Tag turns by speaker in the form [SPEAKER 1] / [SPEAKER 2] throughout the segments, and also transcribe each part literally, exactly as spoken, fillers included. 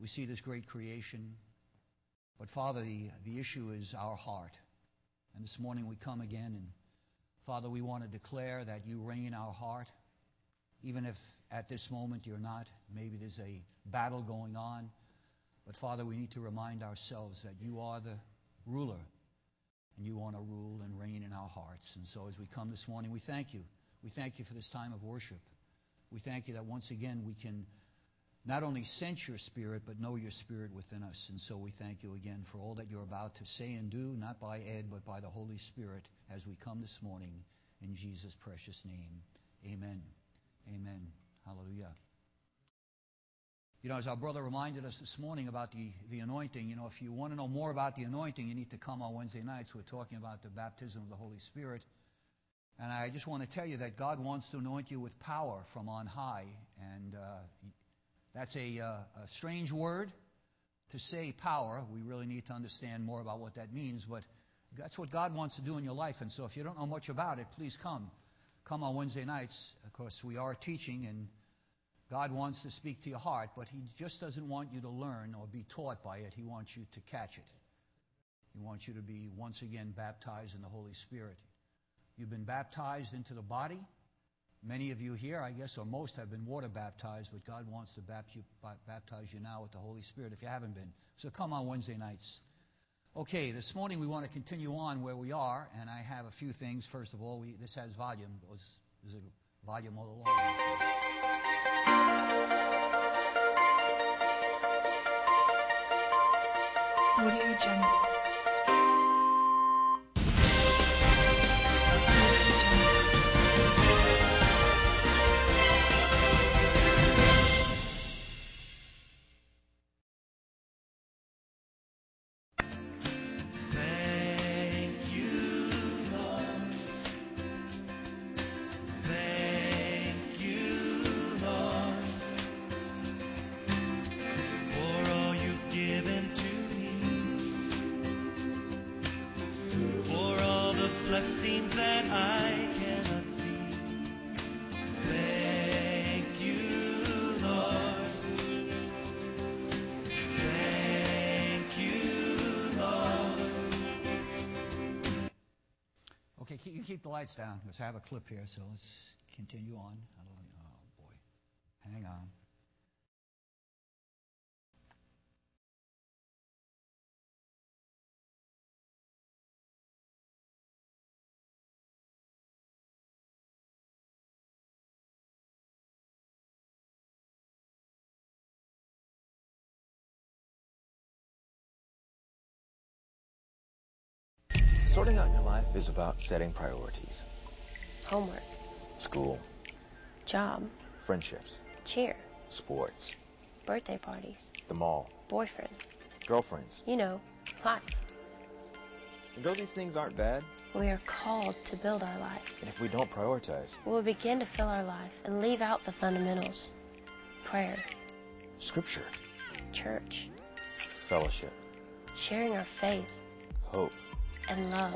[SPEAKER 1] We see this great creation. But Father, the, the issue is our heart. And this morning we come again, and Father, we want to declare that you reign in our heart. Even if at this moment you're not, maybe there's a battle going on. But Father, we need to remind ourselves that you are the ruler, and you want to rule and reign in our hearts. And so as we come this morning, we thank you. We thank you for this time of worship. We thank you that once again we can not only sense your Spirit, but know your Spirit within us. And so we thank you again for all that you're about to say and do, not by Ed, but by the Holy Spirit, as we come this morning in Jesus' precious name. Amen. Amen. Hallelujah. You know, as our brother reminded us this morning about the, the anointing, you know, if you want to know more about the anointing, you need to come on Wednesday nights. We're talking about the baptism of the Holy Spirit. And I just want to tell you that God wants to anoint you with power from on high. And uh, that's a, uh, a strange word to say, power. We really need to understand more about what that means. But that's what God wants to do in your life. And so if you don't know much about it, please come. Come on Wednesday nights. Of course, we are teaching, and God wants to speak to your heart, but He just doesn't want you to learn or be taught by it. He wants you to catch it. He wants you to be once again baptized in the Holy Spirit. You've been baptized into the body. Many of you here, I guess, or most have been water baptized, but God wants to baptize you now with the Holy Spirit if you haven't been. So come on Wednesday nights. Okay, this morning we want to continue on where we are, and I have a few things. First of all, we, this has volume. There's a volume all along.
[SPEAKER 2] Audio Jungle.
[SPEAKER 1] You can keep the lights down because I have a clip here, so let's continue on. Oh, boy. Hang on.
[SPEAKER 3] Sorting out your life is about setting priorities.
[SPEAKER 4] Homework.
[SPEAKER 3] School.
[SPEAKER 4] Job.
[SPEAKER 3] Friendships.
[SPEAKER 4] Cheer.
[SPEAKER 3] Sports.
[SPEAKER 4] Birthday parties.
[SPEAKER 3] The mall.
[SPEAKER 4] Boyfriend.
[SPEAKER 3] Girlfriends.
[SPEAKER 4] You know, life.
[SPEAKER 3] And though these things aren't bad,
[SPEAKER 4] we are called to build our life.
[SPEAKER 3] And if we don't prioritize,
[SPEAKER 4] we will begin to fill our life and leave out the fundamentals. Prayer. Scripture. Church.
[SPEAKER 3] Fellowship.
[SPEAKER 4] Sharing our faith.
[SPEAKER 3] Hope.
[SPEAKER 4] And love.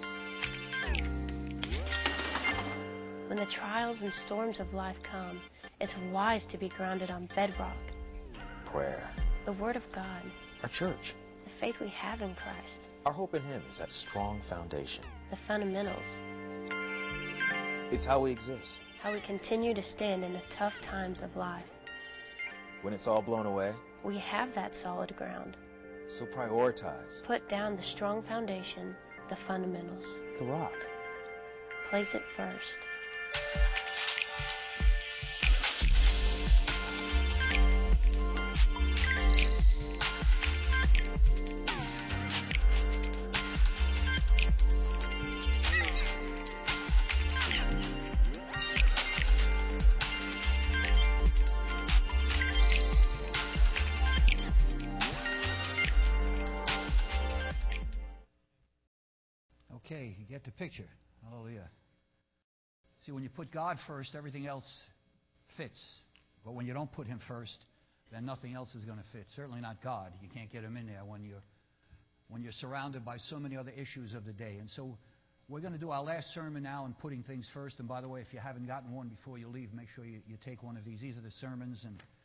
[SPEAKER 4] When the trials and storms of life come, it's wise to be grounded on bedrock.
[SPEAKER 3] Prayer.
[SPEAKER 4] The Word of God.
[SPEAKER 3] Our church.
[SPEAKER 4] The faith we have in Christ.
[SPEAKER 3] Our hope in Him is that strong foundation.
[SPEAKER 4] The fundamentals.
[SPEAKER 3] It's how we exist.
[SPEAKER 4] How we continue to stand in the tough times of life.
[SPEAKER 3] When it's all blown away,
[SPEAKER 4] we have that solid ground.
[SPEAKER 3] So prioritize.
[SPEAKER 4] Put down the strong foundation, the fundamentals.
[SPEAKER 3] The rock.
[SPEAKER 4] Place it first.
[SPEAKER 1] Okay, you get the picture. Hallelujah. See, when you put God first, everything else fits. But when you don't put Him first, then nothing else is going to fit. Certainly not God. You can't get Him in there when you're, when you're surrounded by so many other issues of the day. And so we're going to do our last sermon now on putting things first. And by the way, if you haven't gotten one before you leave, make sure you, you take one of these. These are the sermons. And,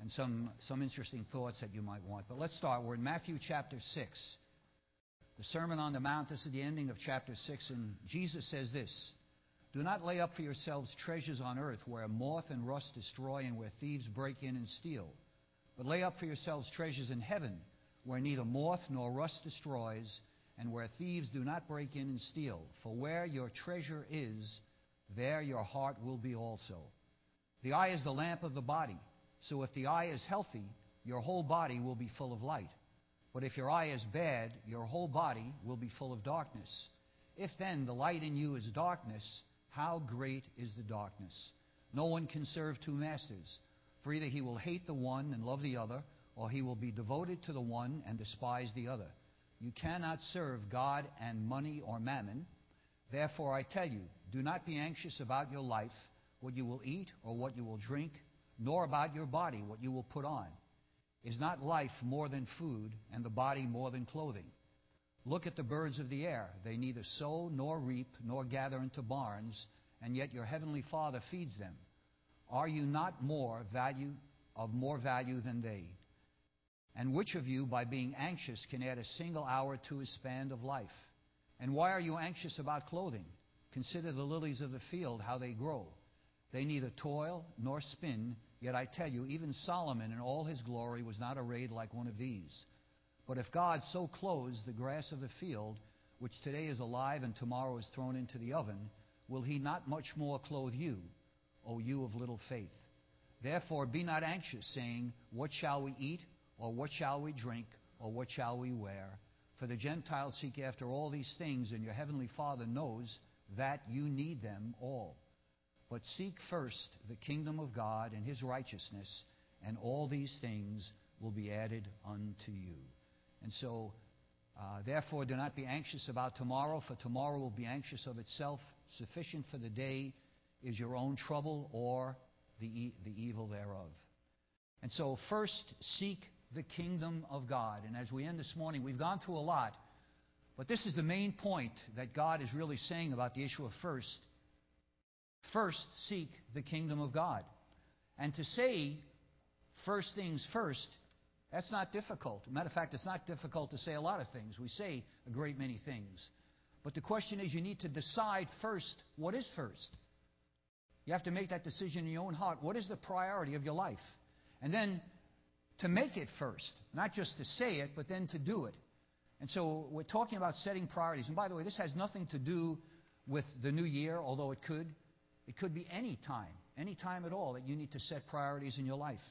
[SPEAKER 1] and some, some interesting thoughts that you might want. But let's start. We're in Matthew chapter six. The Sermon on the Mount, this is the ending of chapter six, and Jesus says this: "Do not lay up for yourselves treasures on earth, where moth and rust destroy and where thieves break in and steal. But lay up for yourselves treasures in heaven, where neither moth nor rust destroys, and where thieves do not break in and steal. For where your treasure is, there your heart will be also. The eye is the lamp of the body. So if the eye is healthy, your whole body will be full of light. But if your eye is bad, your whole body will be full of darkness. If then the light in you is darkness, how great is the darkness? No one can serve two masters, for either he will hate the one and love the other, or he will be devoted to the one and despise the other. You cannot serve God and money or mammon. Therefore I tell you, do not be anxious about your life, what you will eat or what you will drink, nor about your body, what you will put on. Is not life more than food, and the body more than clothing? Look at the birds of the air. They neither sow nor reap nor gather into barns, and yet your heavenly Father feeds them. Are you not more value of more value than they? And which of you, by being anxious, can add a single hour to his span of life? And why are you anxious about clothing? Consider the lilies of the field, how they grow. They neither toil nor spin, yet I tell you, even Solomon in all his glory was not arrayed like one of these. But if God so clothes the grass of the field, which today is alive and tomorrow is thrown into the oven, will he not much more clothe you, O you of little faith? Therefore be not anxious, saying, what shall we eat, or what shall we drink, or what shall we wear? For the Gentiles seek after all these things, and your heavenly Father knows that you need them all. But seek first the kingdom of God and his righteousness, and all these things will be added unto you." And so, uh, therefore, do not be anxious about tomorrow, for tomorrow will be anxious of itself. Sufficient for the day is your own trouble, or the, e- the evil thereof. And so, first, seek the kingdom of God. And as we end this morning, we've gone through a lot, but this is the main point that God is really saying about the issue of first. First, seek the kingdom of God. And to say first things first, that's not difficult. Matter of fact, it's not difficult to say a lot of things. We say a great many things. But the question is, you need to decide first what is first. You have to make that decision in your own heart. What is the priority of your life? And then to make it first. Not just to say it, but then to do it. And so we're talking about setting priorities. And by the way, this has nothing to do with the new year, although it could. It could be any time, any time at all that you need to set priorities in your life.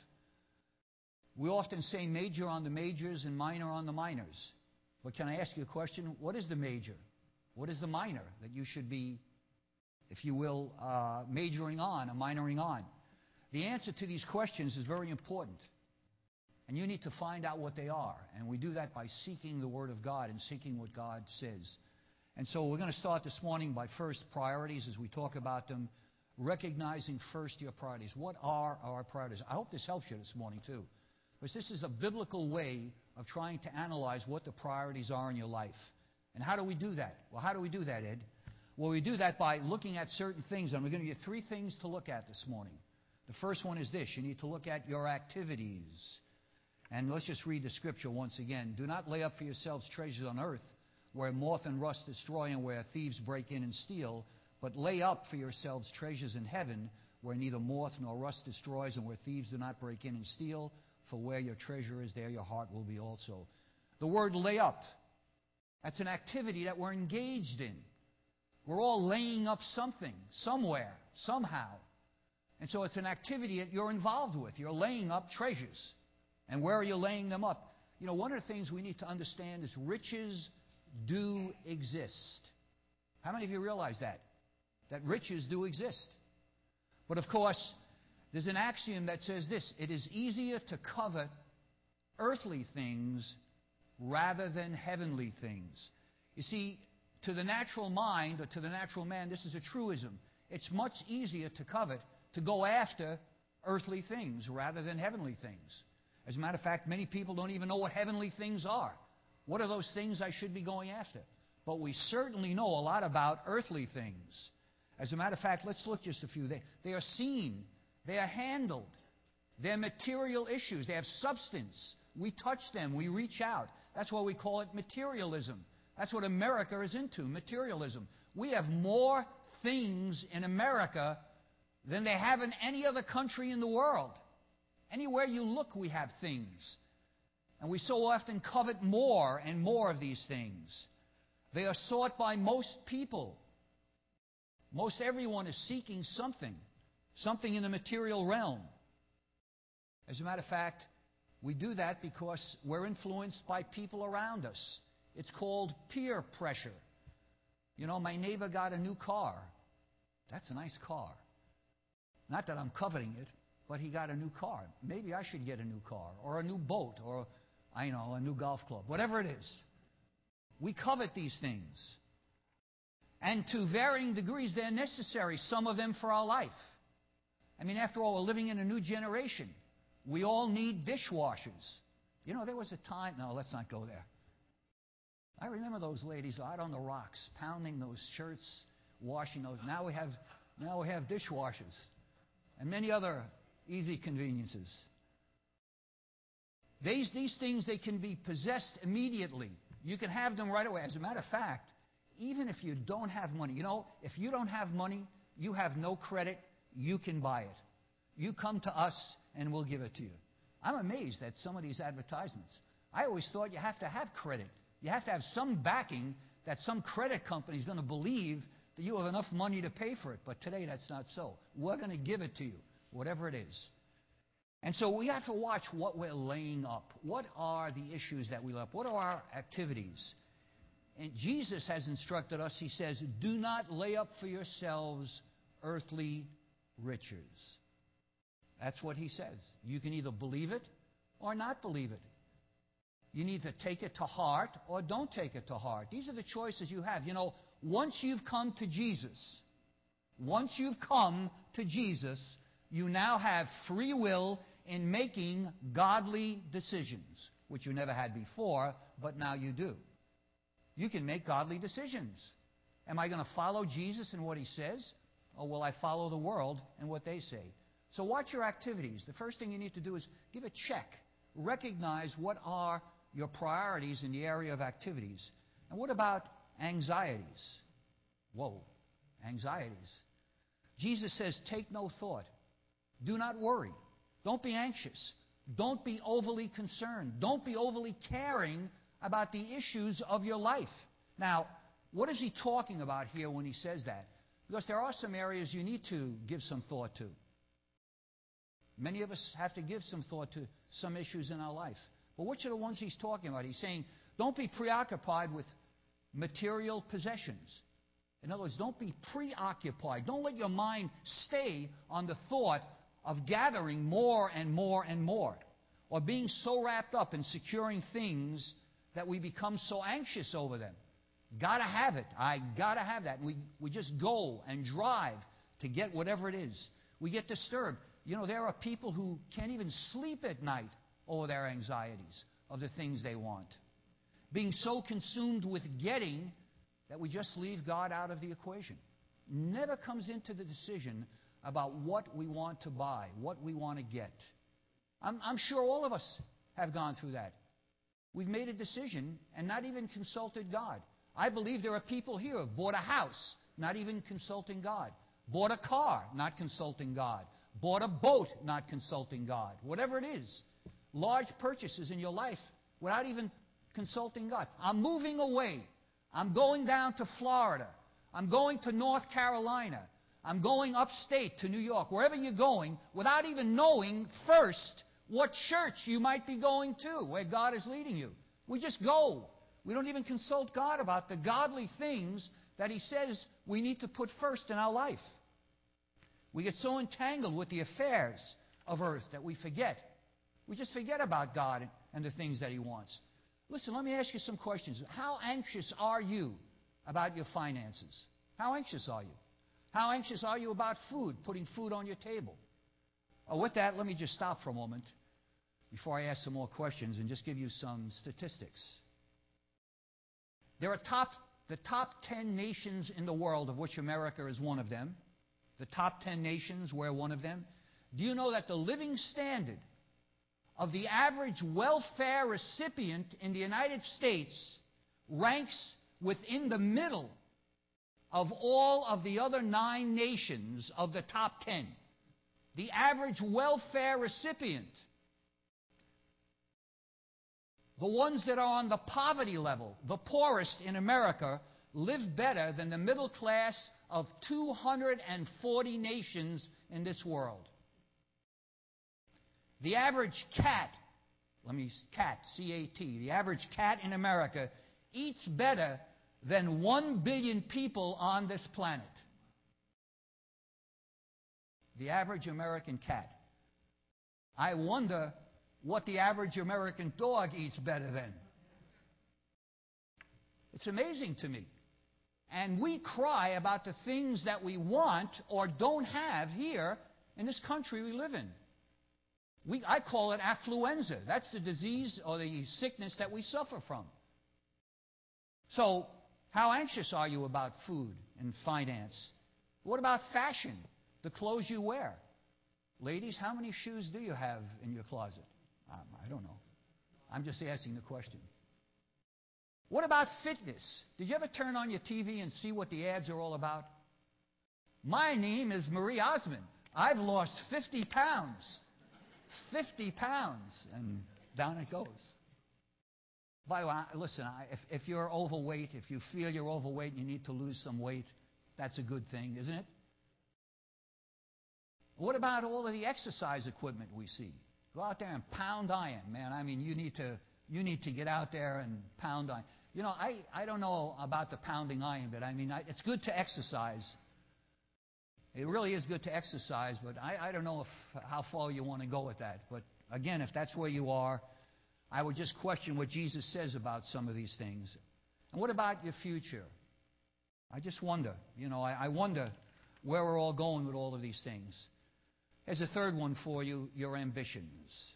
[SPEAKER 1] We often say major on the majors and minor on the minors. But can I ask you a question? What is the major? What is the minor that you should be, if you will, uh, majoring on or minoring on? The answer to these questions is very important. And you need to find out what they are. And we do that by seeking the Word of God and seeking what God says. And so we're going to start this morning by first priorities as we talk about them, recognizing first your priorities. What are our priorities? I hope this helps you this morning too, because this is a biblical way of trying to analyze what the priorities are in your life. And how do we do that? Well, how do we do that, Ed? Well, we do that by looking at certain things, and we're going to give you three things to look at this morning. The first one is this: you need to look at your activities. And let's just read the scripture once again. Do not lay up for yourselves treasures on earth, where moth and rust destroy and where thieves break in and steal, but lay up for yourselves treasures in heaven, where neither moth nor rust destroys and where thieves do not break in and steal. For where your treasure is, there your heart will be also. The word lay up, that's an activity that we're engaged in. We're all laying up something, somewhere, somehow. And so it's an activity that you're involved with. You're laying up treasures. And where are you laying them up? You know, one of the things we need to understand is riches do exist. How many of you realize that? That riches do exist. But of course, there's an axiom that says this: it is easier to covet earthly things rather than heavenly things. You see, to the natural mind or to the natural man, this is a truism. It's much easier to covet, to go after earthly things rather than heavenly things. As a matter of fact, many people don't even know what heavenly things are. What are those things I should be going after? But we certainly know a lot about earthly things. As a matter of fact, let's look just a few. They, they are seen. They are handled. They're material issues. They have substance. We touch them. We reach out. That's why we call it materialism. That's what America is into, materialism. We have more things in America than they have in any other country in the world. Anywhere you look, we have things. And we so often covet more and more of these things. They are sought by most people. Most everyone is seeking something, something in the material realm. As a matter of fact, we do that because we're influenced by people around us. It's called peer pressure. You know, my neighbor got a new car. That's a nice car. Not that I'm coveting it, but he got a new car. Maybe I should get a new car, or a new boat, or, I know, a new golf club, whatever it is. We covet these things. And to varying degrees, they're necessary, some of them for our life. I mean, after all, we're living in a new generation. We all need dishwashers. You know, there was a time, no, let's not go there. I remember those ladies out on the rocks, pounding those shirts, washing those. Now we have, now we have dishwashers and many other easy conveniences. These, these things, they can be possessed immediately. You can have them right away. As a matter of fact, even if you don't have money, you know, if you don't have money, you have no credit, you can buy it. You come to us and we'll give it to you. I'm amazed at some of these advertisements. I always thought you have to have credit. You have to have some backing that some credit company is going to believe that you have enough money to pay for it. But today that's not so. We're going to give it to you, whatever it is. And so we have to watch what we're laying up. What are the issues that we lay up? What are our activities? And Jesus has instructed us, he says, do not lay up for yourselves earthly riches. That's what he says. You can either believe it or not believe it. You need to take it to heart or don't take it to heart. These are the choices you have. You know, once you've come to Jesus, once you've come to Jesus, you now have free will in making godly decisions, which you never had before, but now you do. You can make godly decisions. Am I going to follow Jesus and what he says, or will I follow the world and what they say? So watch your activities. The first thing you need to do is give a check. Recognize what are your priorities in the area of activities. And what about anxieties? Whoa, anxieties. Jesus says, take no thought. Do not worry. Don't be anxious. Don't be overly concerned. Don't be overly caring about the issues of your life. Now, what is he talking about here when he says that? Because there are some areas you need to give some thought to. Many of us have to give some thought to some issues in our life. But which are the ones he's talking about? He's saying, don't be preoccupied with material possessions. In other words, don't be preoccupied. Don't let your mind stay on the thought of gathering more and more and more, or being so wrapped up in securing things that we become so anxious over them. Gotta have it. I gotta have that. We, we just go and drive to get whatever it is. We get disturbed. You know, there are people who can't even sleep at night over their anxieties of the things they want. Being so consumed with getting that we just leave God out of the equation. Never comes into the decision about what we want to buy, what we want to get. I'm, I'm sure all of us have gone through that. We've made a decision and not even consulted God. I believe there are people here who have bought a house, not even consulting God. Bought a car, not consulting God. Bought a boat, not consulting God. Whatever it is. Large purchases in your life without even consulting God. I'm moving away. I'm going down to Florida. I'm going to North Carolina. I'm going upstate to New York. Wherever you're going, without even knowing first what church you might be going to, where God is leading you. We just go. We don't even consult God about the godly things that he says we need to put first in our life. We get so entangled with the affairs of earth that we forget. We just forget about God and the things that he wants. Listen, let me ask you some questions. How anxious are you about your finances? How anxious are you? How anxious are you about food, putting food on your table? Oh, with that, let me just stop for a moment before I ask some more questions and just give you some statistics. There are top, the top ten nations in the world, of which America is one of them. The top ten nations, we're one of them. Do you know that the living standard of the average welfare recipient in the United States ranks within the middle of all of the other nine nations of the top ten? The average welfare recipient, the ones that are on the poverty level, the poorest in America, live better than the middle class of two hundred forty nations in this world. The average cat, let me, cat, C A T, the average cat in America eats better than one billion people on this planet. The average American cat. I wonder what the average American dog eats better than. It's amazing to me. And we cry about the things that we want or don't have here in this country we live in. We, I call it affluenza. That's the disease or the sickness that we suffer from. So, how anxious are you about food and finance? What about fashion? The clothes you wear. Ladies, how many shoes do you have in your closet? Um, I don't know. I'm just asking the question. What about fitness? Did you ever turn on your T V and see what the ads are all about? My name is Marie Osmond. I've lost fifty pounds. fifty pounds. And down it goes. By the way, listen, if, if you're overweight, if you feel you're overweight and you need to lose some weight, that's a good thing, isn't it? What about all of the exercise equipment we see? Go out there and pound iron, man. I mean, you need to you need to get out there and pound iron. You know, I, I don't know about the pounding iron, but I mean, I, it's good to exercise. It really is good to exercise, but I, I don't know if, how far you want to go with that. But again, if that's where you are, I would just question what Jesus says about some of these things. And what about your future? I just wonder. You know, I, I wonder where we're all going with all of these things. Here's a third one for you, your ambitions.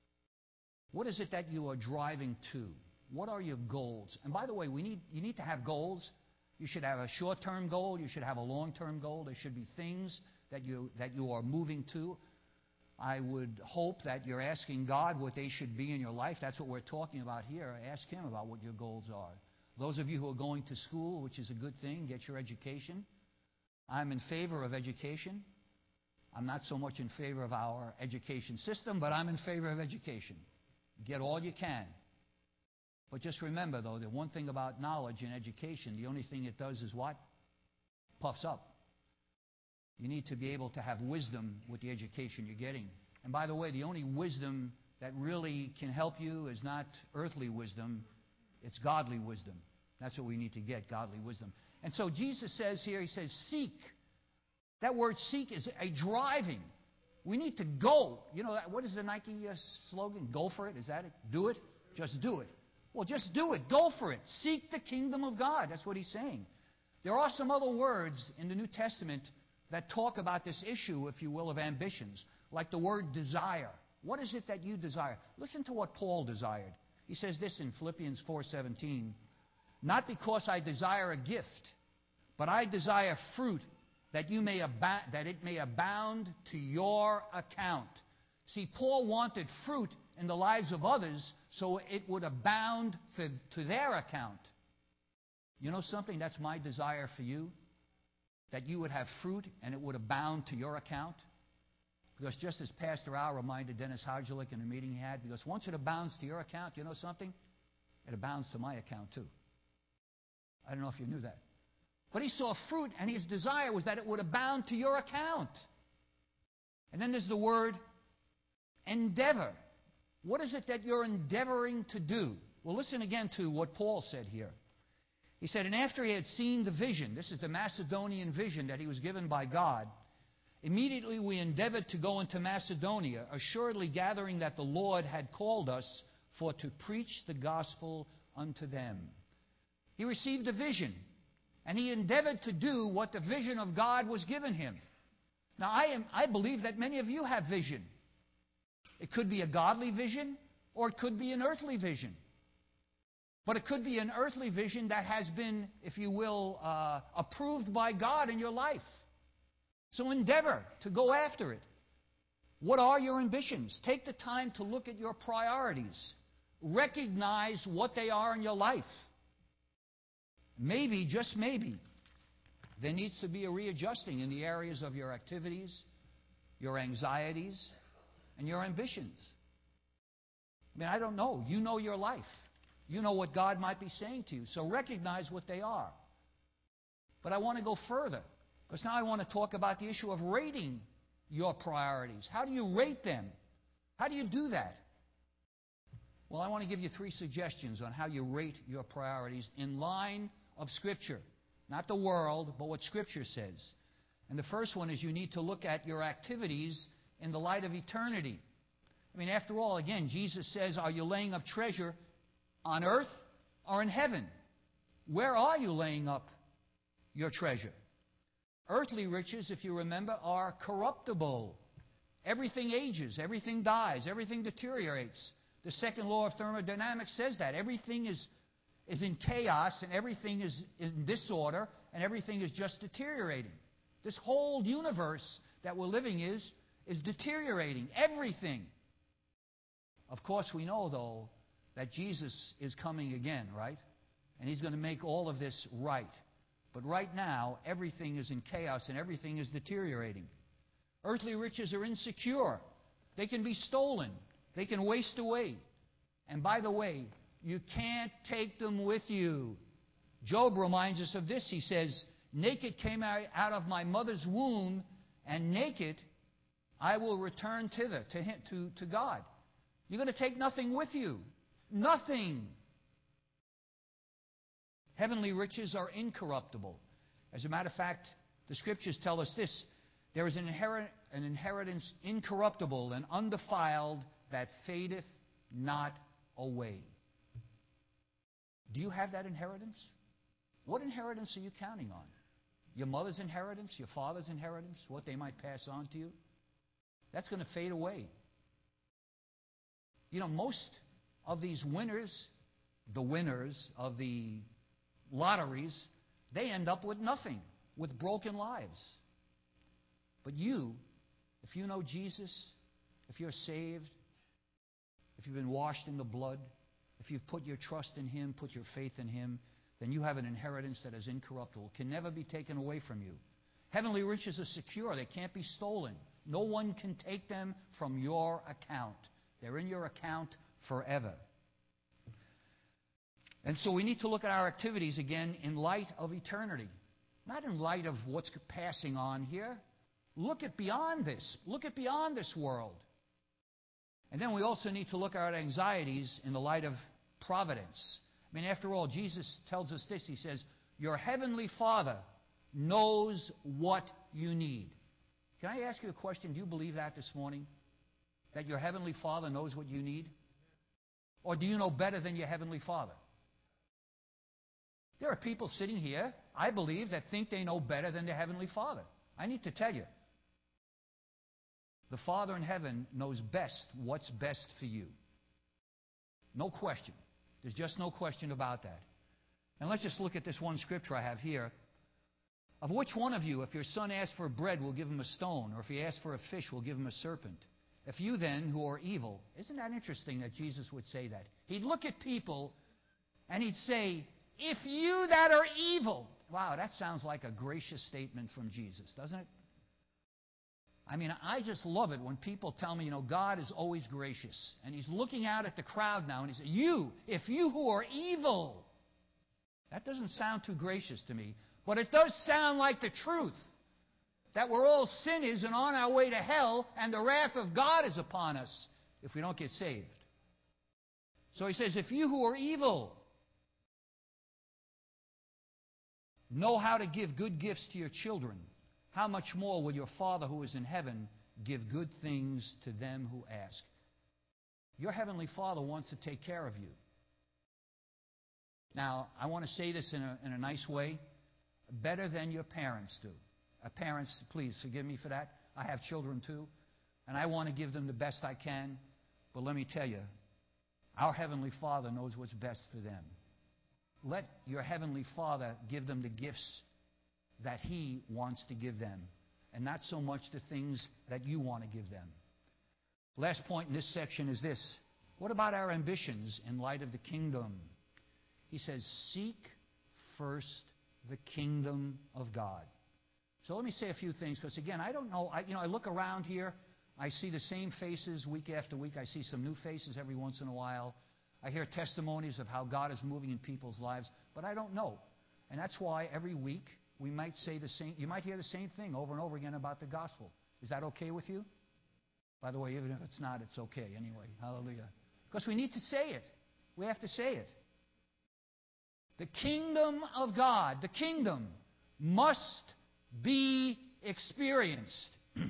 [SPEAKER 1] What is it that you are driving to? What are your goals? And by the way, we need you need to have goals. You should have a short-term goal. You should have a long-term goal. There should be things that you that you are moving to. I would hope that you're asking God what they should be in your life. That's what we're talking about here. Ask Him about what your goals are. Those of you who are going to school, which is a good thing, get your education. I'm in favor of education. I'm not so much in favor of our education system, but I'm in favor of education. Get all you can. But just remember, though, that one thing about knowledge and education, the only thing it does is what? Puffs up. You need to be able to have wisdom with the education you're getting. And by the way, the only wisdom that really can help you is not earthly wisdom, it's godly wisdom. That's what we need to get, godly wisdom. And so Jesus says here, He says, seek. That word seek is a driving. We need to go. You know, what is the Nike uh, slogan? Go for it. Is that it? Do it. Just do it. Well, just do it. Go for it. Seek the kingdom of God. That's what He's saying. There are some other words in the New Testament that talk about this issue, if you will, of ambitions, like the word desire. What is it that you desire? Listen to what Paul desired. He says this in Philippians four seventeen. Not because I desire a gift, but I desire fruit, that you may ab- that it may abound to your account. See, Paul wanted fruit in the lives of others so it would abound for, to their account. You know something? That's my desire for you, that you would have fruit and it would abound to your account. Because just as Pastor Al reminded Dennis Hodgelik in a meeting he had, because once it abounds to your account, you know something? It abounds to my account too. I don't know if you knew that. But he saw fruit, and his desire was that it would abound to your account. And then there's the word endeavor. What is it that you're endeavoring to do? Well, listen again to what Paul said here. He said, and after he had seen the vision, this is the Macedonian vision that he was given by God, immediately we endeavored to go into Macedonia, assuredly gathering that the Lord had called us for to preach the gospel unto them. He received a vision. And he endeavored to do what the vision of God was given him. Now, I am, I believe that many of you have vision. It could be a godly vision, or it could be an earthly vision. But it could be an earthly vision that has been, if you will, uh, approved by God in your life. So endeavor to go after it. What are your ambitions? Take the time to look at your priorities. Recognize what they are in your life. Maybe, just maybe, there needs to be a readjusting in the areas of your activities, your anxieties, and your ambitions. I mean, I don't know. You know your life. You know what God might be saying to you. So recognize what they are. But I want to go further, because now I want to talk about the issue of rating your priorities. How do you rate them? How do you do that? Well, I want to give you three suggestions on how you rate your priorities in line of Scripture. Not the world, but what Scripture says. And the first one is you need to look at your activities in the light of eternity. I mean, after all, again, Jesus says, are you laying up treasure on earth or in heaven? Where are you laying up your treasure? Earthly riches, if you remember, are corruptible. Everything ages, everything dies, everything deteriorates. The second law of thermodynamics says that. Everything is, is in chaos, and everything is, is in disorder, and everything is just deteriorating. This whole universe that we're living is, is deteriorating. Everything. Of course, we know, though, that Jesus is coming again, right? And He's going to make all of this right. But right now, everything is in chaos and everything is deteriorating. Earthly riches are insecure. They can be stolen. They can waste away. And by the way, you can't take them with you. Job reminds us of this. He says, naked came I out of my mother's womb, and naked I will return thither, to, him, to, to God. You're going to take nothing with you. Nothing. Heavenly riches are incorruptible. As a matter of fact, the Scriptures tell us this. There is an, inherit, an inheritance incorruptible and undefiled that fadeth not away. Do you have that inheritance? What inheritance are you counting on? Your mother's inheritance? Your father's inheritance? What they might pass on to you? That's going to fade away. You know, most of these winners, the winners of the lotteries, they end up with nothing, with broken lives. But you, if you know Jesus, if you're saved, if you've been washed in the blood, if you've put your trust in Him, put your faith in Him, then you have an inheritance that is incorruptible, can never be taken away from you. Heavenly riches are secure. They can't be stolen. No one can take them from your account. They're in your account forever. And so we need to look at our activities again in light of eternity. Not in light of what's passing on here. Look at beyond this. Look at beyond this world. And then we also need to look at our anxieties in the light of providence. I mean, after all, Jesus tells us this. He says, your heavenly Father knows what you need. Can I ask you a question? Do you believe that this morning? That your heavenly Father knows what you need? Or do you know better than your heavenly Father? There are people sitting here, I believe, that think they know better than their heavenly Father. I need to tell you, the Father in heaven knows best what's best for you. No question. There's just no question about that. And let's just look at this one scripture I have here. Of which one of you, if your son asks for bread, will give him a stone, or if he asks for a fish, will give him a serpent? If you then, who are evil, isn't that interesting that Jesus would say that? He'd look at people and he'd say, if you that are evil. Wow, that sounds like a gracious statement from Jesus, doesn't it? I mean, I just love it when people tell me, you know, God is always gracious. And He's looking out at the crowd now and He says, you, if you who are evil. That doesn't sound too gracious to me, but it does sound like the truth. That we're all sinners and on our way to hell, and the wrath of God is upon us if we don't get saved. So He says, if you who are evil know how to give good gifts to your children, how much more will your Father who is in heaven give good things to them who ask? Your heavenly Father wants to take care of you. Now, I want to say this in a, in a nice way. Better than your parents do. Uh, parents, please forgive me for that. I have children too, and I want to give them the best I can. But let me tell you, our Heavenly Father knows what's best for them. Let your Heavenly Father give them the gifts that He wants to give them, and not so much the things that you want to give them. Last point in this section is this. What about our ambitions in light of the kingdom? He says, seek first the kingdom of God. So let me say a few things, because again, I don't know. I, you know, I look around here. I see the same faces week after week. I see some new faces every once in a while. I hear testimonies of how God is moving in people's lives, but I don't know. And that's why every week we might say the same. You might hear the same thing over and over again about the gospel. Is that okay with you? By the way, even if it's not, it's okay anyway. Hallelujah. Because we need to say it. We have to say it. The kingdom of God, the kingdom, must be experienced.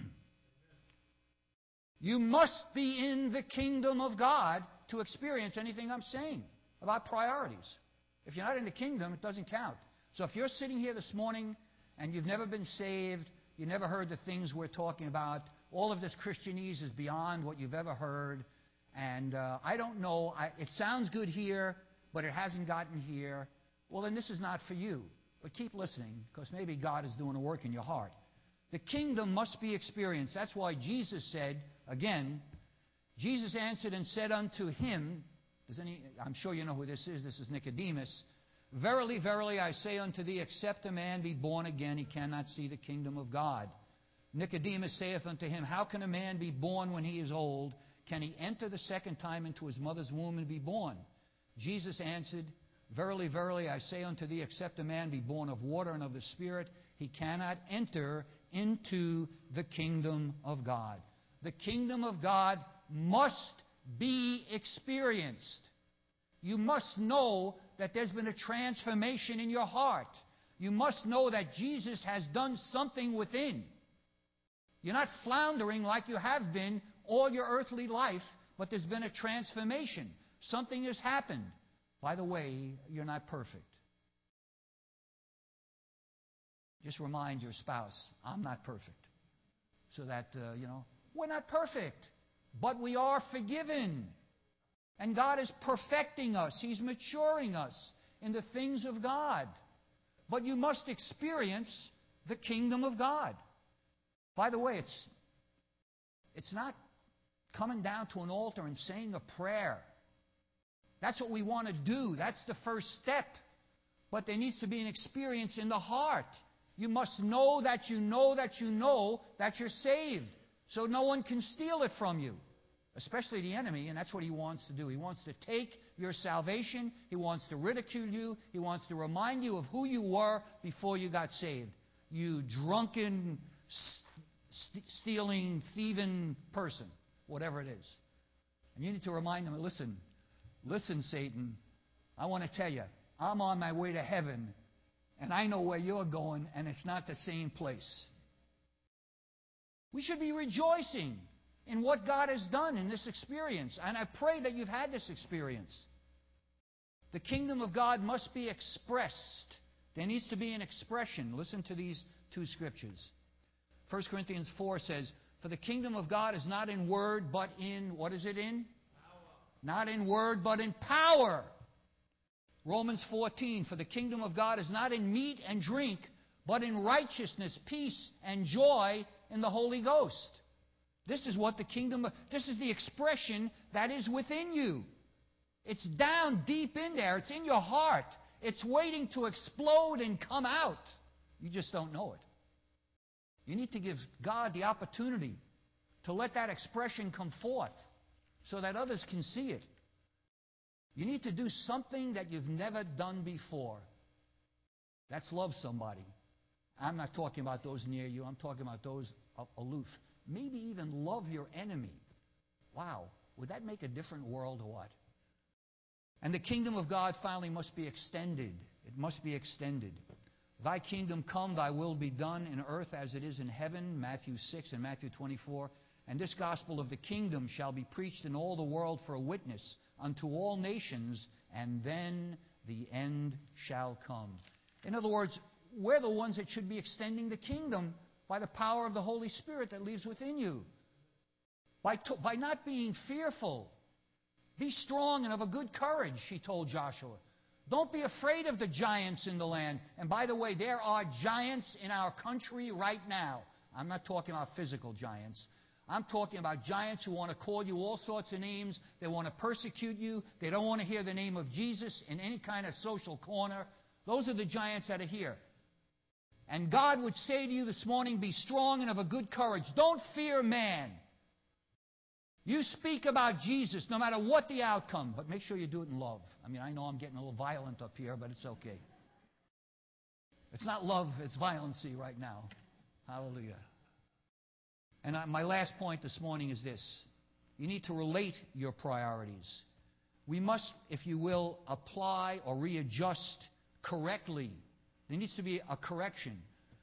[SPEAKER 1] You must be in the kingdom of God to experience anything I'm saying about priorities. If you're not in the kingdom, it doesn't count. So if you're sitting here this morning and you've never been saved, you never heard the things we're talking about, all of this Christianese is beyond what you've ever heard, and uh, I don't know, I, it sounds good here, but it hasn't gotten here, well, then this is not for you. But keep listening, because maybe God is doing a work in your heart. The kingdom must be experienced. That's why Jesus said, again, Jesus answered and said unto him, does any, I'm sure you know who this is, this is Nicodemus, verily, verily, I say unto thee, except a man be born again, he cannot see the kingdom of God. Nicodemus saith unto him, how can a man be born when he is old? Can he enter the second time into his mother's womb and be born? Jesus answered, verily, verily, I say unto thee, except a man be born of water and of the Spirit, he cannot enter into the kingdom of God. The kingdom of God must be experienced. You must know that there's been a transformation in your heart. You must know that Jesus has done something within. You're not floundering like you have been all your earthly life, but there's been a transformation. Something has happened. By the way, you're not perfect. Just remind your spouse, I'm not perfect. So that, uh, you know, we're not perfect, but we are forgiven. And God is perfecting us. He's maturing us in the things of God. But you must experience the kingdom of God. By the way, it's, it's not coming down to an altar and saying a prayer. That's what we want to do. That's the first step. But there needs to be an experience in the heart. You must know that you know that you know that you're saved. So no one can steal it from you. Especially the enemy, and that's what he wants to do. He wants to take your salvation. He wants to ridicule you. He wants to remind you of who you were before you got saved. You drunken, st- stealing, thieving person, whatever it is. And you need to remind them, listen, listen, Satan, I want to tell you, I'm on my way to heaven, and I know where you're going, and it's not the same place. We should be rejoicing in what God has done in this experience. And I pray that you've had this experience. The kingdom of God must be expressed. There needs to be an expression. Listen to these two scriptures. First Corinthians four says, for the kingdom of God is not in word, but in, what is it in? Power. Not in word, but in power. Romans fourteen, for the kingdom of God is not in meat and drink, but in righteousness, peace, and joy in the Holy Ghost. This is what the kingdom of, this is the expression that is within you. It's down deep in there. It's in your heart. It's waiting to explode and come out. You just don't know it. You need to give God the opportunity to let that expression come forth so that others can see it. You need to do something that you've never done before. That's love somebody. I'm not talking about those near you. I'm talking about those aloof. Maybe even love your enemy. Wow, would that make a different world or what? And the kingdom of God finally must be extended. It must be extended. Thy kingdom come, thy will be done in earth as it is in heaven, Matthew six and Matthew twenty-four. And this gospel of the kingdom shall be preached in all the world for a witness unto all nations, and then the end shall come. In other words, we're the ones that should be extending the kingdom by the power of the Holy Spirit that lives within you. By, to, by not being fearful. Be strong and of a good courage, she told Joshua. Don't be afraid of the giants in the land. And by the way, there are giants in our country right now. I'm not talking about physical giants. I'm talking about giants who want to call you all sorts of names. They want to persecute you. They don't want to hear the name of Jesus in any kind of social corner. Those are the giants that are here. And God would say to you this morning, be strong and of a good courage. Don't fear man. You speak about Jesus no matter what the outcome, but make sure you do it in love. I mean, I know I'm getting a little violent up here, but it's okay. It's not love, it's violency right now. Hallelujah. And my last point this morning is this. You need to relate your priorities. We must, if you will, apply or readjust correctly. There needs to be a correction.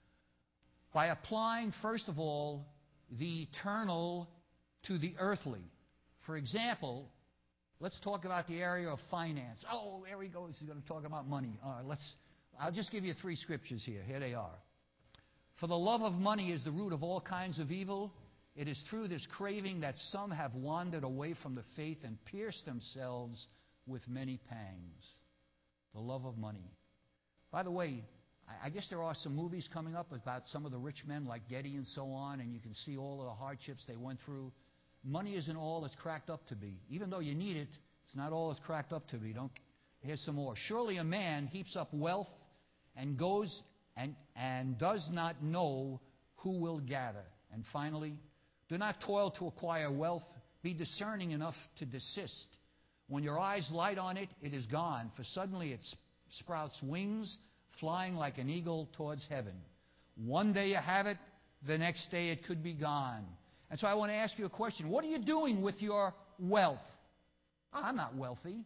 [SPEAKER 1] By applying, first of all, the eternal to the earthly. For example, let's talk about the area of finance. Oh, there he goes. He's going to talk about money. All right, let's, I'll just give you three scriptures here. Here they are. For the love of money is the root of all kinds of evil. It is through this craving that some have wandered away from the faith and pierced themselves with many pangs. The love of money. By the way, I guess there are some movies coming up about some of the rich men like Getty and so on, and you can see all of the hardships they went through. Money isn't all it's cracked up to be. Even though you need it, it's not all it's cracked up to be. Don't. Here's some more. Surely a man heaps up wealth and goes and, and does not know who will gather. And finally, do not toil to acquire wealth. Be discerning enough to desist. When your eyes light on it, it is gone, for suddenly it sprouts wings, flying like an eagle towards heaven. One day you have it, the next day it could be gone. And so I want to ask you a question. What are you doing with your wealth? I'm not wealthy.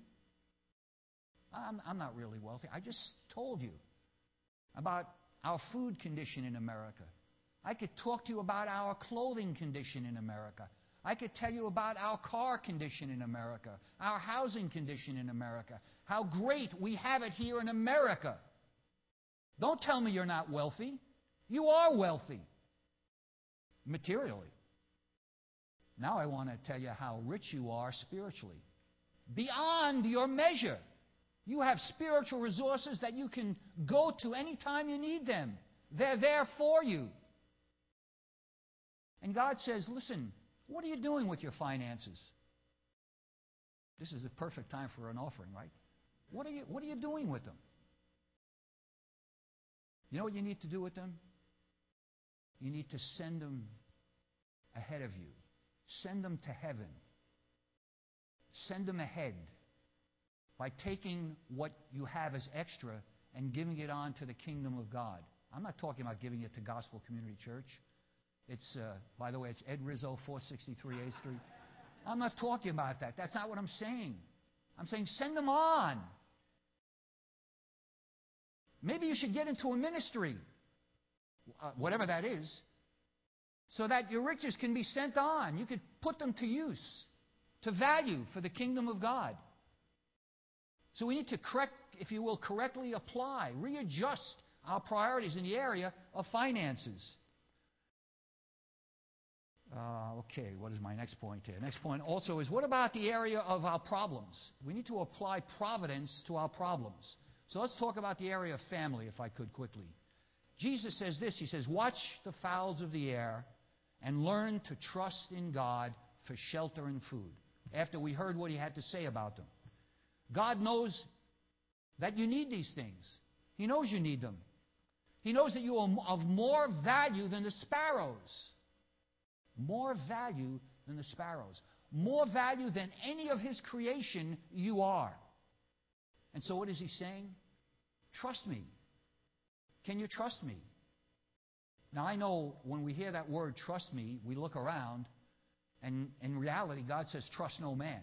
[SPEAKER 1] I'm, I'm not really wealthy. I just told you about our food condition in America. I could talk to you about our clothing condition in America. I could tell you about our car condition in America, our housing condition in America, how great we have it here in America. Don't tell me you're not wealthy. You are wealthy, materially. Now I want to tell you how rich you are spiritually. Beyond your measure. You have spiritual resources that you can go to anytime you need them. They're there for you. And God says, listen, what are you doing with your finances? This is the perfect time for an offering, right? What are you, what are you doing with them? You know what you need to do with them? You need to send them ahead of you. Send them to heaven. Send them ahead by taking what you have as extra and giving it on to the kingdom of God. I'm not talking about giving it to Gospel Community Church. It's, uh, by the way, it's Ed Rizzo, four sixty-three eighth Street. I'm not talking about that. That's not what I'm saying. I'm saying send them on. Maybe you should get into a ministry, uh, whatever that is, so that your riches can be sent on. You could put them to use, to value for the kingdom of God. So we need to correct, if you will, correctly apply, readjust our priorities in the area of finances. Uh, okay, what is my next point here? Next point also is, what about the area of our problems? We need to apply providence to our problems. So let's talk about the area of family, if I could quickly. Jesus says this, he says, watch the fowls of the air and learn to trust in God for shelter and food. After we heard what he had to say about them. God knows that you need these things. He knows you need them. He knows that you are of more value than the sparrows. More value than the sparrows. More value than any of his creation you are. And so what is he saying? Trust me. Can you trust me? Now I know when we hear that word, trust me, we look around, and in reality God says trust no man.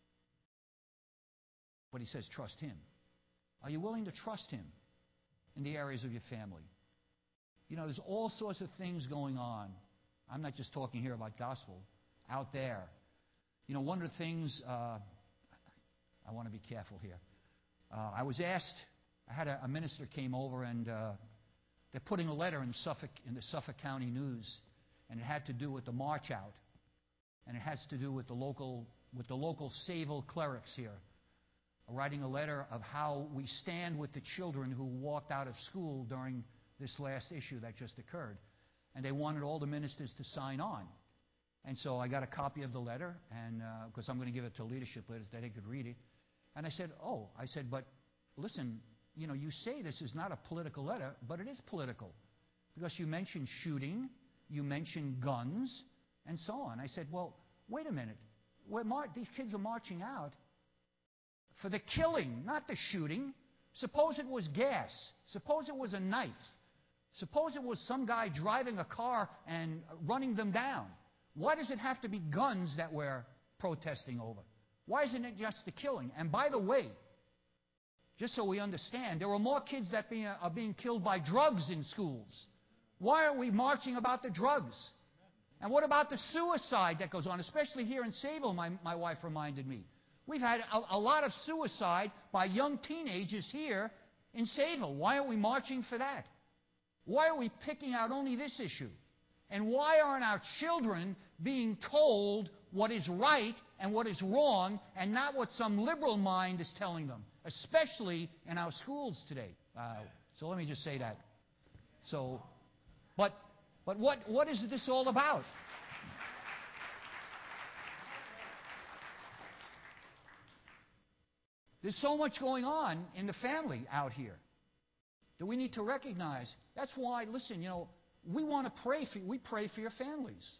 [SPEAKER 1] But he says trust him. Are you willing to trust him in the areas of your family? You know, there's all sorts of things going on. I'm not just talking here about gospel. Out there. You know, one of the things, uh, I want to be careful here. Uh, I was asked, I had a, a minister came over and uh, they're putting a letter in Suffolk, in the Suffolk County News, and it had to do with the march out. And it has to do with the local, with the local Sayville clerics here. Writing a letter of how we stand with the children who walked out of school during this last issue that just occurred. And they wanted all the ministers to sign on. And so I got a copy of the letter, and because uh, I'm going to give it to leadership later that they could read it. And I said, oh, I said, but listen, you know, you say this is not a political letter, but it is political. Because you mentioned shooting, you mentioned guns, and so on. I said, well, wait a minute. We're mar- these kids are marching out for the killing, not the shooting. Suppose it was gas. Suppose it was a knife. Suppose it was some guy driving a car and running them down. Why does it have to be guns that we're protesting over? Why isn't it just the killing? And by the way, just so we understand, there are more kids that be, are being killed by drugs in schools. Why are we marching about the drugs? And what about the suicide that goes on, especially here in Sayville, my, my wife reminded me. We've had a, a lot of suicide by young teenagers here in Sayville. Why aren't we marching for that? Why are we picking out only this issue? And why aren't our children being told what is right and what is wrong and not what some liberal mind is telling them, especially in our schools today? Uh, so let me just say that. So, but but what what is this all about? There's so much going on in the family out here that we need to recognize. That's why, listen, you know, we want to pray for you. We pray for your families.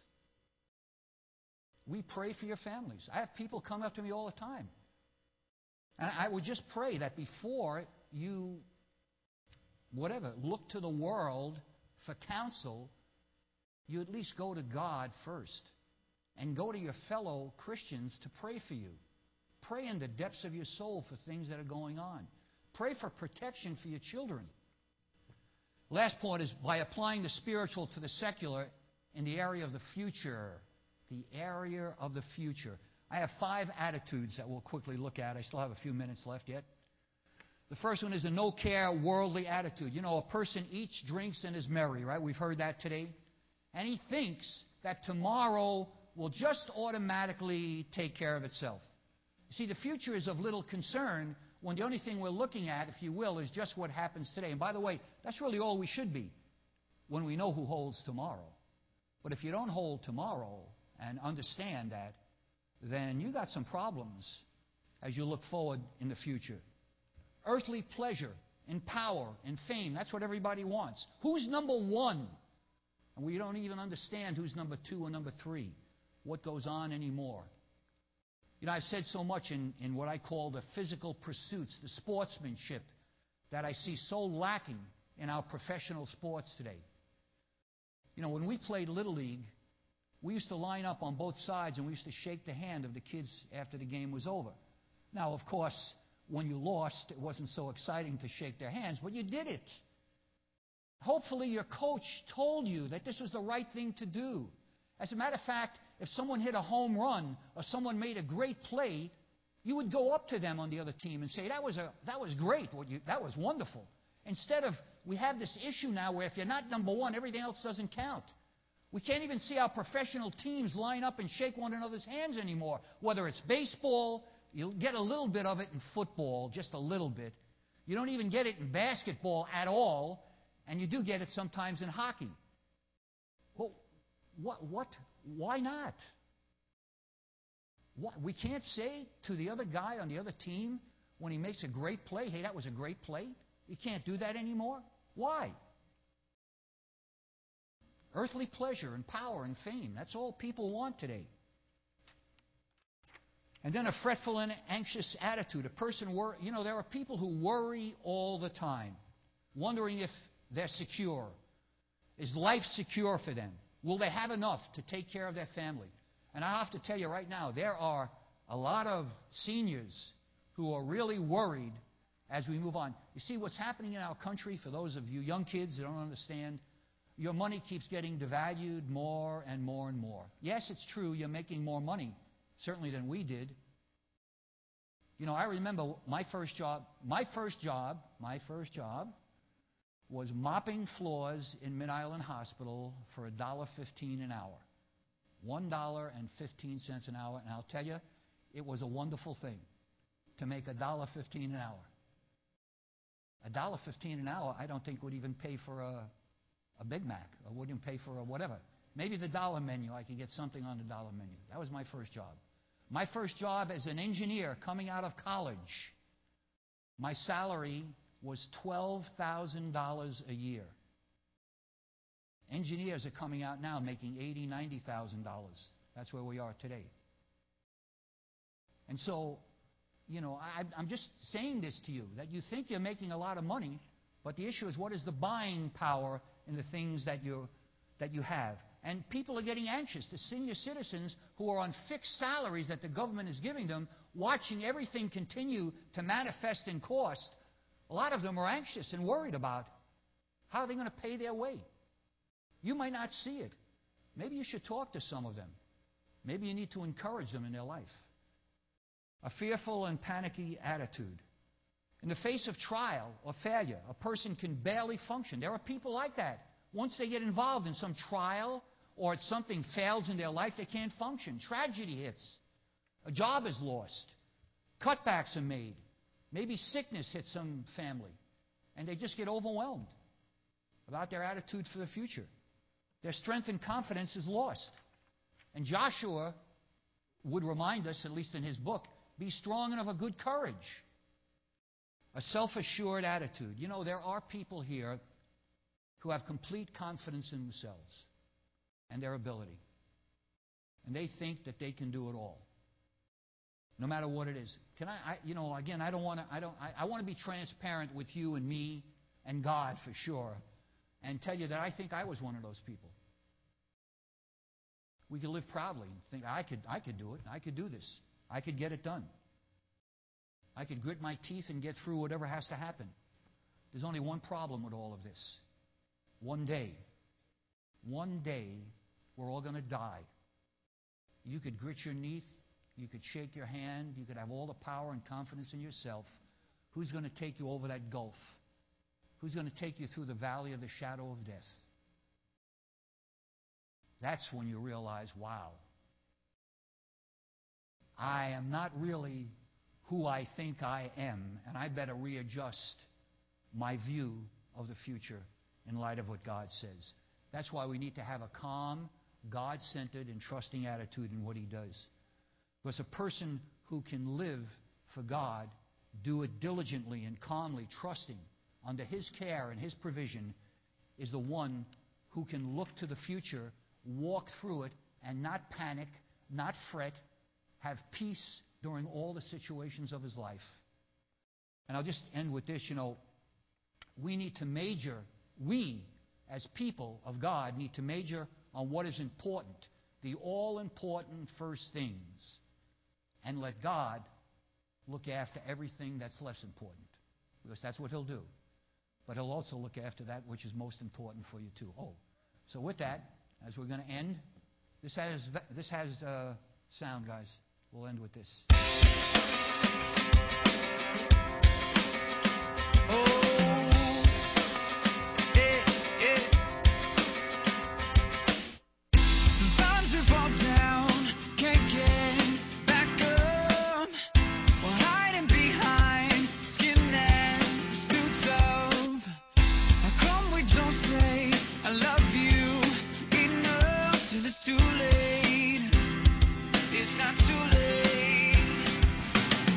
[SPEAKER 1] We pray for your families. I have people come up to me all the time. And I would just pray that before you, whatever, look to the world for counsel, you at least go to God first. And go to your fellow Christians to pray for you. Pray in the depths of your soul for things that are going on. Pray for protection for your children. Last point is by applying the spiritual to the secular in the area of the future. The area of the future. I have five attitudes that we'll quickly look at. I still have a few minutes left yet. The first one is a no-care, worldly attitude. You know, a person eats, drinks, and is merry, right? We've heard that today. And he thinks that tomorrow will just automatically take care of itself. You see, the future is of little concern when the only thing we're looking at, if you will, is just what happens today. And by the way, that's really all we should be when we know who holds tomorrow. But if you don't hold tomorrow and understand that, then you got some problems as you look forward in the future. Earthly pleasure and power and fame, that's what everybody wants. Who's number one? And we don't even understand who's number two or number three, what goes on anymore. You know, I've said so much in, in what I call the physical pursuits, the sportsmanship, that I see so lacking in our professional sports today. You know, when we played Little League, we used to line up on both sides and we used to shake the hand of the kids after the game was over. Now, of course, when you lost, it wasn't so exciting to shake their hands, but you did it. Hopefully your coach told you that this was the right thing to do. As a matter of fact, if someone hit a home run or someone made a great play, you would go up to them on the other team and say, that was a that was great, what you, that was wonderful. Instead of, we have this issue now where if you're not number one, everything else doesn't count. We can't even see our professional teams line up and shake one another's hands anymore. Whether it's baseball, you'll get a little bit of it in football, just a little bit. You don't even get it in basketball at all, and you do get it sometimes in hockey. Well, what, what, why not? What, we can't say to the other guy on the other team when he makes a great play, hey, that was a great play. You can't do that anymore. Why? Earthly pleasure and power and fame. That's all people want today. And then a fretful and anxious attitude. A person, wor- you know, there are people who worry all the time, wondering if they're secure. Is life secure for them? Will they have enough to take care of their family? And I have to tell you right now, there are a lot of seniors who are really worried as we move on. You see what's happening in our country, for those of you young kids that don't understand, your money keeps getting devalued more and more and more. Yes, it's true, you're making more money, certainly than we did. You know, I remember my first job, my first job, my first job was mopping floors in Mid-Island Hospital for one dollar fifteen an hour. one dollar and fifteen cents an hour. And I'll tell you, it was a wonderful thing to make one dollar fifteen an hour. one dollar fifteen an hour, I don't think would even pay for a, a Big Mac, or wouldn't pay for a whatever. Maybe the dollar menu, I could get something on the dollar menu. That was my first job. My first job as an engineer coming out of college, my salary was twelve thousand dollars a year. Engineers are coming out now making eighty thousand dollars, ninety thousand dollars. That's where we are today. And so, you know, I, I'm just saying this to you, that you think you're making a lot of money, but the issue is, what is the buying power in the things that you that you have? And people are getting anxious. The senior citizens who are on fixed salaries that the government is giving them, watching everything continue to manifest in cost, a lot of them are anxious and worried about how they're going to pay their way. You might not see it. Maybe you should talk to some of them. Maybe you need to encourage them in their life. A fearful and panicky attitude. In the face of trial or failure, a person can barely function. There are people like that. Once they get involved in some trial or something fails in their life, they can't function. Tragedy hits. A job is lost. Cutbacks are made. Maybe sickness hits some family. And they just get overwhelmed about their attitude for the future. Their strength and confidence is lost. And Joshua would remind us, at least in his book, be strong and of a good courage. A self-assured attitude. You know, there are people here who have complete confidence in themselves and their ability. And they think that they can do it all, no matter what it is. Can I, I you know, again, I don't want to, I don't, I, I want to be transparent with you and me and God for sure, and tell you that I think I was one of those people. We could live proudly and think, I could, I could do it. I could do this. I could get it done. I could grit my teeth and get through whatever has to happen. There's only one problem with all of this. One day, one day, we're all going to die. You could grit your teeth, you could shake your hand, you could have all the power and confidence in yourself. Who's going to take you over that gulf? Who's going to take you through the valley of the shadow of death? That's when you realize, wow, I am not really who I think I am, and I better readjust my view of the future in light of what God says. That's why we need to have a calm, God-centered, and trusting attitude in what He does. Because a person who can live for God, do it diligently and calmly, trusting under His care and His provision, is the one who can look to the future, walk through it, and not panic, not fret, have peace during all the situations of his life. And I'll just end with this, you know, we need to major, we as people of God need to major on what is important, the all-important first things, and let God look after everything that's less important, because that's what He'll do. But He'll also look after that which is most important for you too. Oh, so with that, as we're going to end, this has this has uh, sound, guys. We'll end with this.
[SPEAKER 5] It's not too late.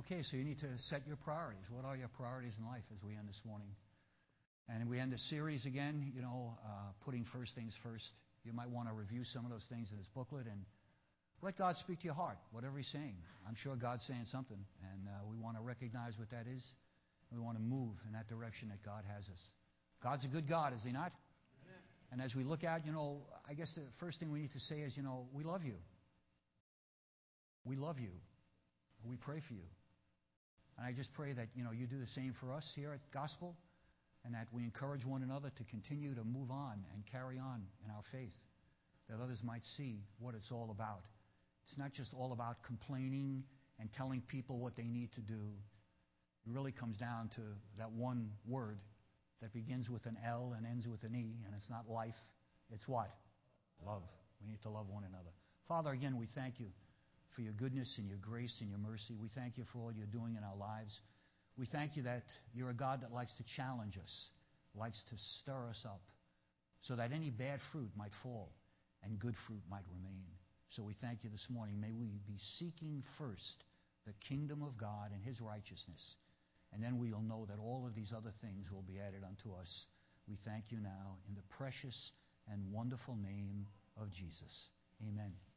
[SPEAKER 1] Okay, so you need to set your priorities. What are your priorities in life as we end this morning? And we end the series again, you know, uh, putting first things first. You might want to review some of those things in this booklet and let God speak to your heart, whatever He's saying. I'm sure God's saying something, and uh, we want to recognize what that is. We want to move in that direction that God has us. God's a good God, is He not? Amen. And as we look out, you know, I guess the first thing we need to say is, you know, we love you. We love you. We pray for you. And I just pray that, you know, you do the same for us here at Gospel, and that we encourage one another to continue to move on and carry on in our faith, that others might see what it's all about. It's not just all about complaining and telling people what they need to do. It really comes down to that one word that begins with an L and ends with an E, and it's not life. It's what? Love. We need to love one another. Father, again, we thank you for your goodness and your grace and your mercy. We thank you for all you're doing in our lives. We thank you that you're a God that likes to challenge us, likes to stir us up, so that any bad fruit might fall and good fruit might remain. So we thank you this morning. May we be seeking first the kingdom of God and His righteousness, and then we'll know that all of these other things will be added unto us. We thank you now in the precious and wonderful name of Jesus. Amen.